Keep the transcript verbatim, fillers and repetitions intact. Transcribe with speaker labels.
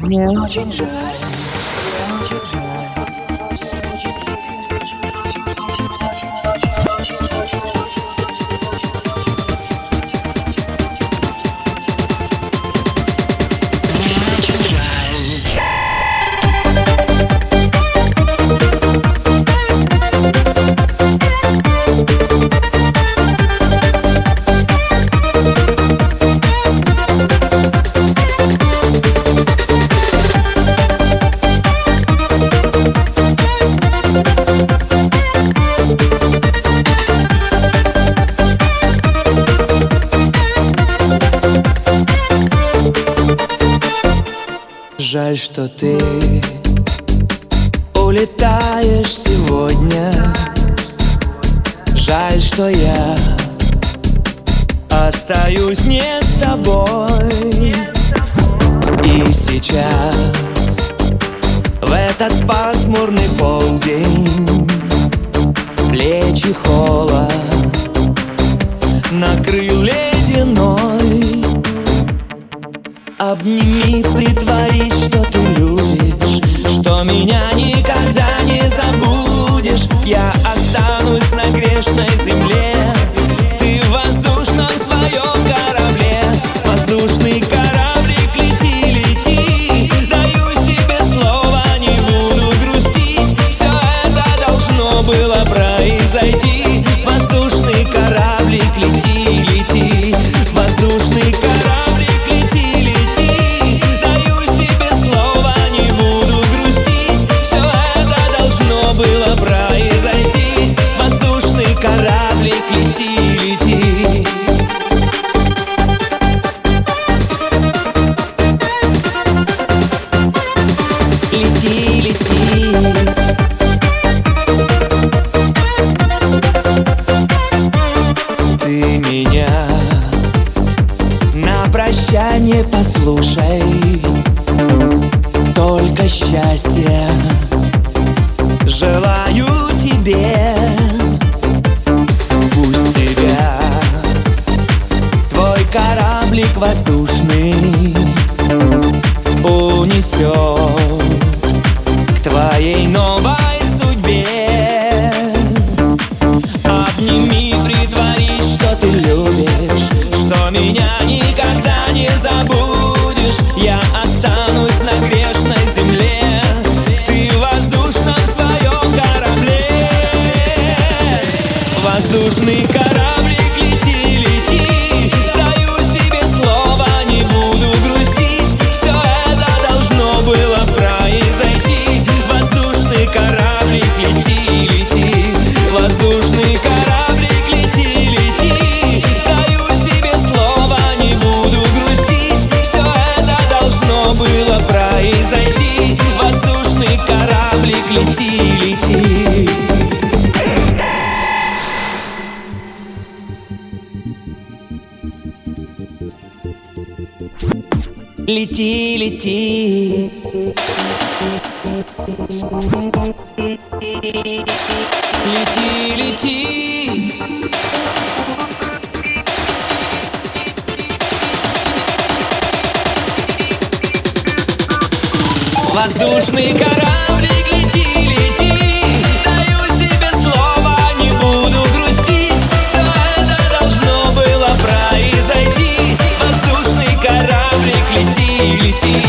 Speaker 1: Мне очень жаль. Жаль, что ты улетаешь сегодня. Жаль, что я остаюсь не с тобой. И сейчас, в этот пасмурный полдень, плечи холод накрыл ледяной. Обними, притворись, что ты любишь, что меня никогда не забудешь. Я останусь на грешной земле, ты в воздушном своем корабле. Воздушный кораблик, лети, лети, даю себе слово, не буду грустить. Все это должно было произойти. Воздушный кораблик, лети, лети, воздушный кораблик, лети, лети. Было произойти. Воздушный кораблик, лети, лети. Лети, лети. Ты меня на прощание послушай, только счастья желаю тебе. Пусть тебя твой кораблик воздушный унесет к твоей новой судьбе. Обними, притворись, что ты любишь, что меня никогда не забудешь. Я останусь на грешной земле, ты в воздушном своем корабле. Воздушный кораблик, лети, лети, даю себе слово, не буду грустить. Все это должно было произойти. Воздушный кораблик, лети, лети, воздушный кораблик, лети, лети, даю себе слово, не буду грустить. Все это должно было произойти. Воздушный кораблик, лети, лети. Лети, лети. Лети, лети. Воздушный кораблик, лети, лети, даю себе слово, не буду грустить. Все это должно было произойти. Воздушный кораблик, лети, лети.